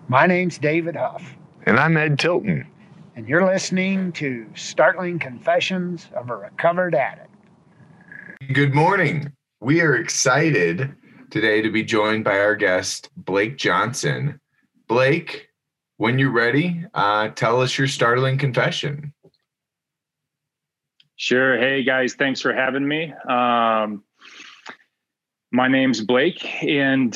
My name's David Huff, And I'm Ed Tilton. and you're listening to Startling Confessions of a Recovered Addict. Good morning. We are excited today to be joined by our guest, Blake Johnson. Blake, when you're ready, tell us your startling confession. Sure. Hey, guys, thanks for having me. My name's Blake, and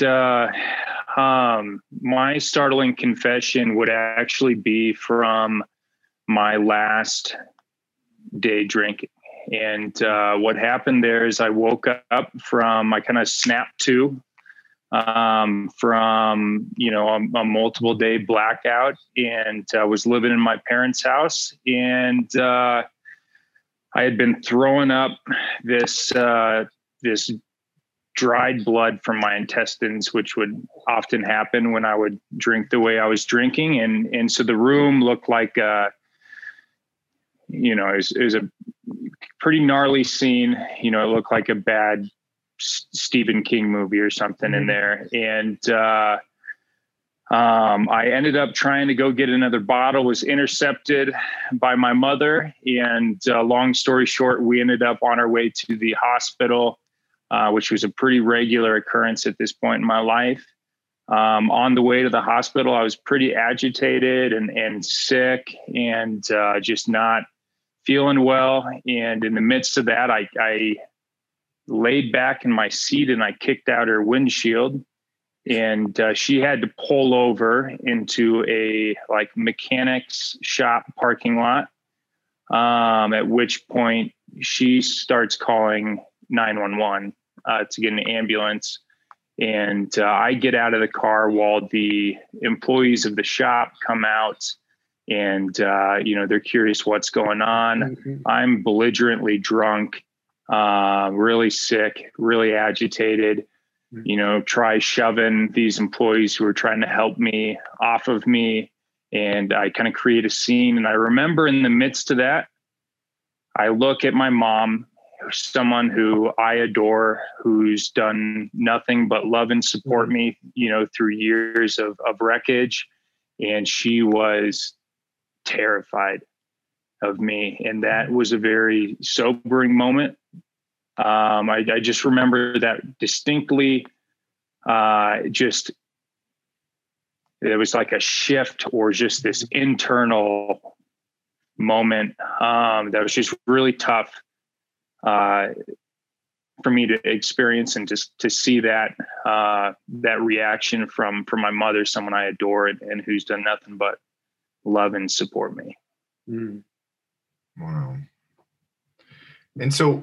my startling confession would actually be from my last day drinking. And what happened there is I woke up I kind of snapped to from, a multiple day blackout, and I was living in my parents' house, and I had been throwing up this dried blood from my intestines, which would often happen when I would drink the way I was drinking. And so the room looked like, it was a pretty gnarly scene. It looked like a bad Stephen King movie or something in there. And I ended up trying to go get another bottle, was intercepted by my mother. And long story short, we ended up on our way to the hospital, which was a pretty regular occurrence at this point in my life. On the way to the hospital, I was pretty agitated and sick and just not feeling well. And in the midst of that, I laid back in my seat and I kicked out her windshield. And she had to pull over into a mechanics shop parking lot. At which point she starts calling 911 to get an ambulance. And I get out of the car while the employees of the shop come out, and they're curious what's going on. Mm-hmm. I'm belligerently drunk, really sick, really agitated. Try shoving these employees who are trying to help me off of me. And I kind of create a scene. And I remember in the midst of that, I look at my mom, someone who I adore, who's done nothing but love and support me, through years of wreckage. And she was terrified of me. And that was a very sobering moment. I just remember that distinctly. It was like a shift or just this internal moment that was just really tough for me to experience, and just to see that reaction from my mother, someone I adore and who's done nothing but love and support me. Mm. Wow. And so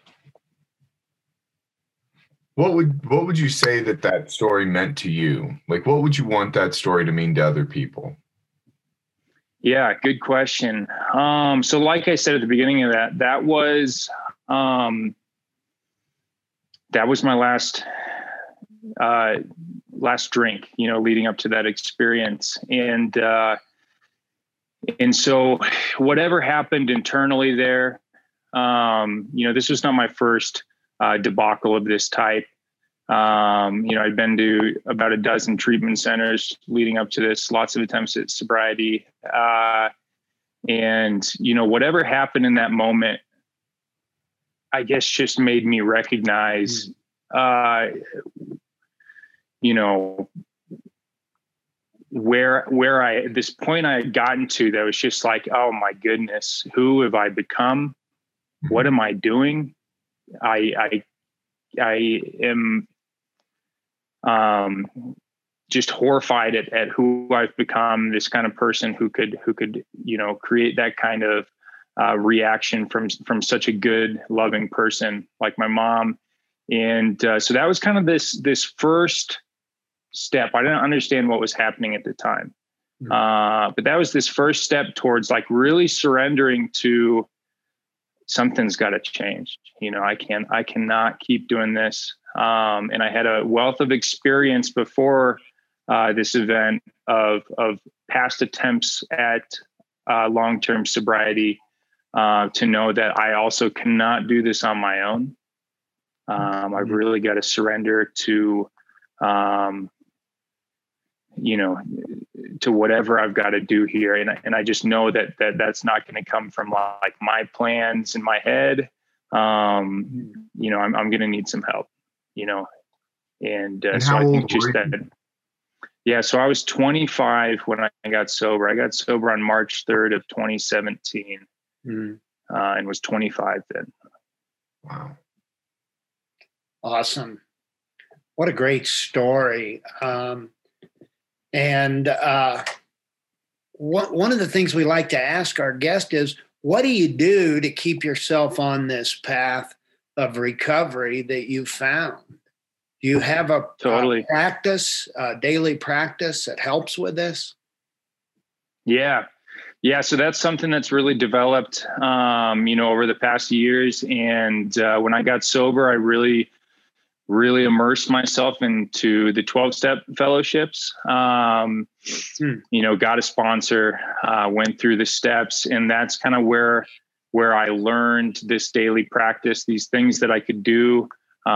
what would you say that story meant to you? Like, what would you want that story to mean to other people? Yeah, good question. So like I said at the beginning of that was my last drink, leading up to that experience. And so whatever happened internally there, this was not my first debacle of this type. I'd been to about a dozen treatment centers leading up to this, lots of attempts at sobriety. And whatever happened in that moment, I guess just made me recognize, where at this point I had gotten to, that was just like, oh my goodness, who have I become? What am I doing? I am just horrified at who I've become, this kind of person who could create that kind of reaction from such a good, loving person like my mom. And so that was kind of this first step. I didn't understand what was happening at the time. But that was this first step towards really surrendering to something's got to change. I cannot keep doing this. And I had a wealth of experience before this event of past attempts at long-term sobriety to know that I also cannot do this on my own. I've really got to surrender to, you know, to whatever I've got to do here. And I just know that's not going to come from like my plans in my head. You know, I'm going to need some help, you know, and so how I think old just were that. you? Yeah. So I was 25 when I got sober. I got sober on March 3rd of 2017 and was 25 then. Wow. Awesome. What a great story. One of the things we like to ask our guest is, what do you do to keep yourself on this path of recovery that you found? Do you have a practice, a daily practice that helps with this? Yeah. Yeah. So that's something that's really developed, you know, over the past years. And when I got sober, I really immersed myself into the 12-step fellowships, you know, got a sponsor, went through the steps. And that's kind of where I learned this daily practice, these things that I could do,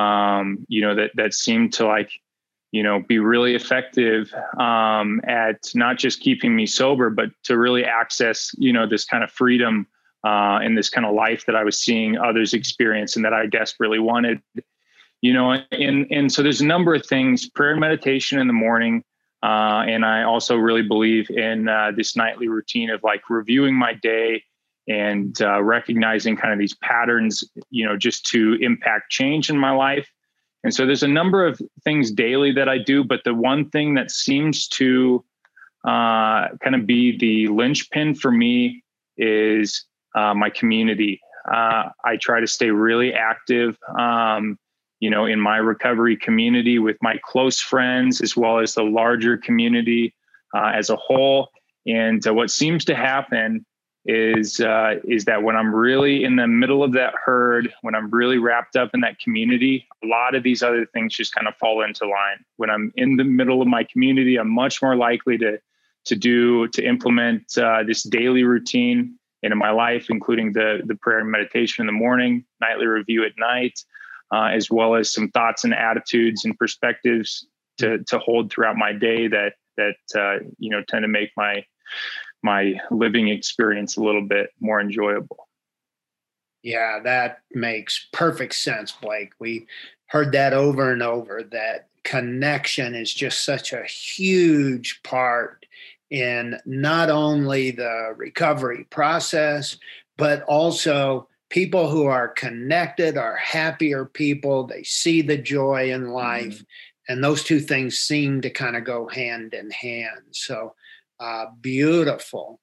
you know, that seemed to like, you know, be really effective at not just keeping me sober, but to really access, you know, this kind of freedom and this kind of life that I was seeing others experience and that I desperately wanted. You know, and so there's a number of things, prayer and meditation in the morning. And I also really believe in this nightly routine of like reviewing my day and recognizing kind of these patterns, you know, just to impact change in my life. And so there's a number of things daily that I do, but the one thing that seems to kind of be the linchpin for me is my community. I try to stay really active, you know, in my recovery community with my close friends, as well as the larger community as a whole. And what seems to happen is that when I'm really in the middle of that herd, when I'm really wrapped up in that community, a lot of these other things just kind of fall into line. When I'm in the middle of my community, I'm much more likely to implement this daily routine into my life, including the prayer and meditation in the morning, nightly review at night, as well as some thoughts and attitudes and perspectives to hold throughout my day that you know, tend to make my living experience a little bit more enjoyable. Yeah, that makes perfect sense, Blake. We heard that over and over, that connection is just such a huge part in not only the recovery process, but also people who are connected are happier people. They see the joy in life. Mm-hmm. And those two things seem to kind of go hand in hand. So beautiful.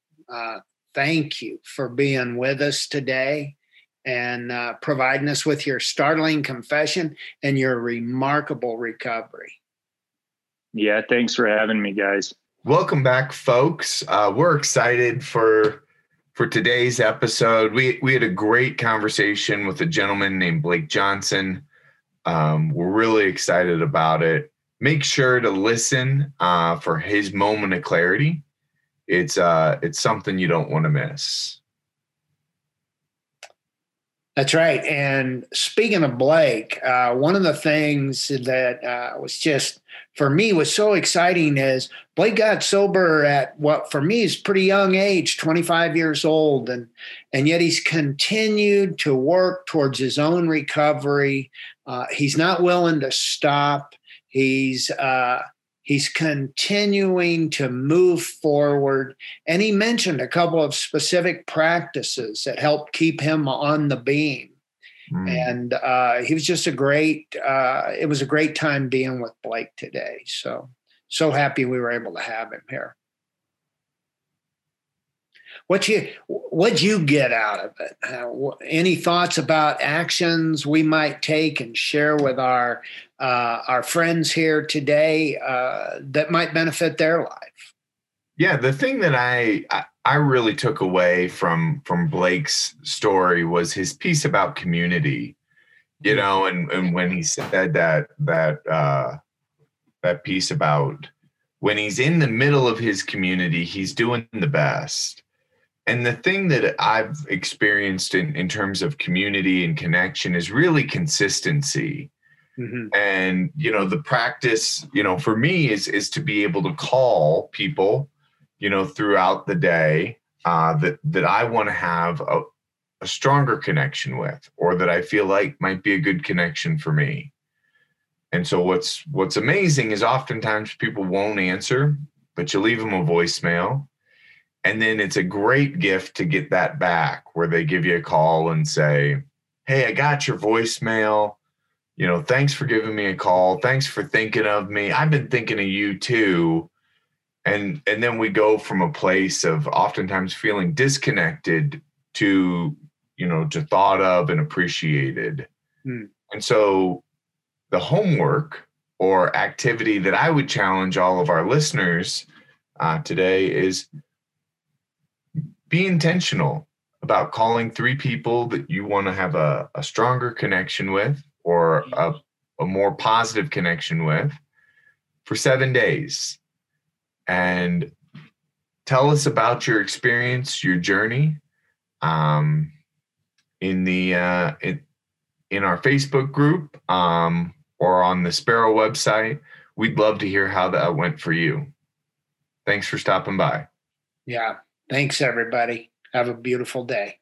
Thank you for being with us today and providing us with your startling confession and your remarkable recovery. Yeah, thanks for having me, guys. Welcome back, folks. We're excited for today's episode. We had a great conversation with a gentleman named Blake Johnson. We're really excited about it. Make sure to listen for his moment of clarity. It's something you don't want to miss. That's right. And speaking of Blake, one of the things that was just, for me, was so exciting is Blake got sober at what for me is pretty young age, 25 years old. And yet he's continued to work towards his own recovery. He's not willing to stop. He's continuing to move forward. And he mentioned a couple of specific practices that helped keep him on the beam. And he was just it was a great time being with Blake today. So happy we were able to have him here. What'd you get out of it? Any thoughts about actions we might take and share with our friends here today that might benefit their life? Yeah, the thing that I really took away from Blake's story was his piece about community, you know, and when he said that piece about when he's in the middle of his community, he's doing the best. And the thing that I've experienced in terms of community and connection is really consistency. Mm-hmm. And, the practice, for me is to be able to call people, throughout the day that I want to have a stronger connection with, or that I feel like might be a good connection for me. And so what's amazing is oftentimes people won't answer, but you leave them a voicemail. And then it's a great gift to get that back, where they give you a call and say, hey, I got your voicemail. Thanks for giving me a call. Thanks for thinking of me. I've been thinking of you too. And then we go from a place of oftentimes feeling disconnected to, to thought of and appreciated. Mm. And so the homework or activity that I would challenge all of our listeners today is be intentional about calling 3 people that you want to have a stronger connection with, or a more positive connection with, for 7 days. And tell us about your experience, your journey, in our Facebook group, or on the Sparrow website. We'd love to hear how that went for you. Thanks for stopping by. Yeah. Thanks, everybody. Have a beautiful day.